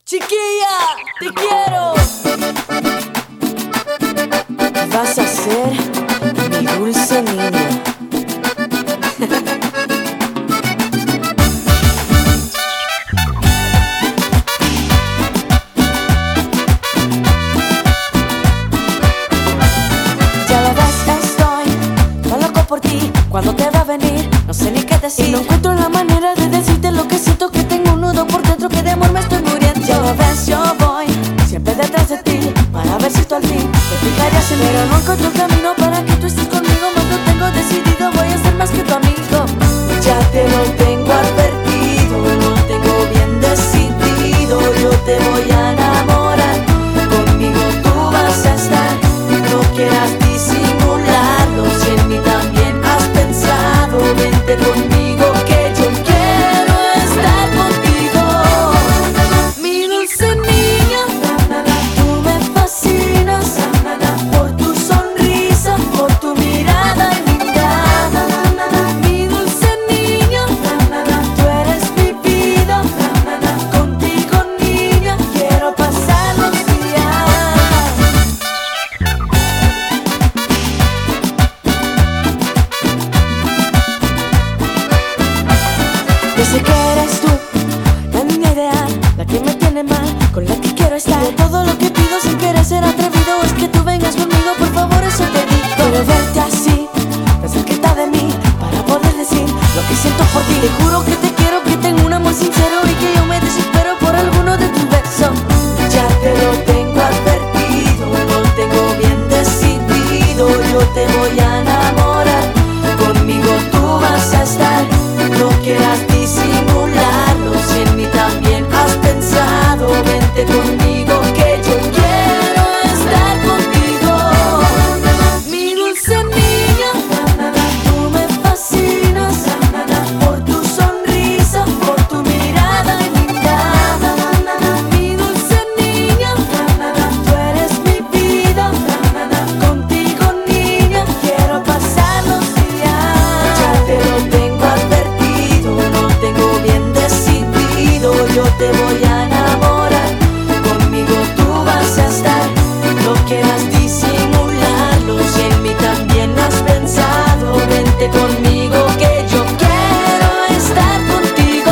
Chiquilla, te quiero. Vas a ser mi dulce niña. Ya lo ves, estoy tan loco por ti. ¿Cuándo te va a venir? No sé ni qué decir. Y no encuentro la manera de decirte lo que siento, que tengo un nudo por dentro, que de amor me estoy muriendo. Ya lo ves, yo voy siempre detrás de ti, para ver si tú al fin te fijarías en mí. Pero no encuentro el camino para que tú estés conmigo. Más lo tengo decidido, voy a ser más que tu amigo. Ya te lo tengo advertido, lo tengo bien decidido. Yo te voy a enamorar, conmigo tú vas a estar. No quieras disimularlo, si en mí también has pensado. Vente conmigo que yo quiero estar contigo. Mi dulce niña, tú me fascinas, por tu sonrisa, por tu mirada linda. Mi dulce niña, tú eres mi vida. Contigo, niña, quiero pasar los días. Yo sé que eres tú, la niña ideal, la que me tiene mal, con la que quiero estar. Y todo lo que pido sin querer ser atrevido es que tú vengas conmigo, por favor, eso te digo. Quiero verte así, tan cerquita de mí, para poder decir lo que siento por ti. Te juro que te quiero, que tengo un amor sincero y que yo me desespero por alguno de tus besos. Ya te lo tengo advertido, lo tengo bien decidido. Yo te voy a enamorar, conmigo tú vas a estar. No quieras disimularlo, si en mí también has pensado. Vente conmigo que yo quiero estar contigo. Mi dulce niña, tú me fascinas, por tu sonrisa, por tu mirada linda. Mi dulce niña, tú eres mi vida. Contigo, niña, quiero pasar los días. Ya te lo tengo advertido, lo tengo bien decidido. Yo te voy a enamorar, conmigo tú vas a estar. No quieras disimularlo, si en mí también has pensado. Vente conmigo que yo quiero estar contigo.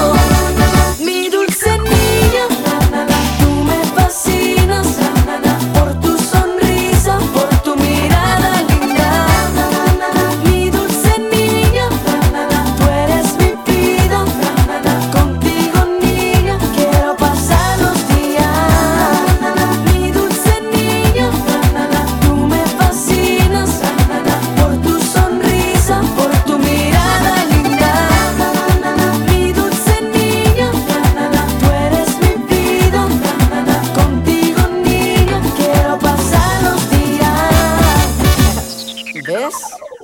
Mi dulce niña, tú me fascinas, por tu sonrisa, por tu mirada linda. Mi dulce niña, tú eres mi vida. Contigo, niña, quiero pasar los días. Mi dulce niña, tú me fascinas, por tu sonrisa, por tu mirada linda. Mi dulce niña, tú eres mi vida. Contigo, niña, quiero pasar los días. ¿Ves?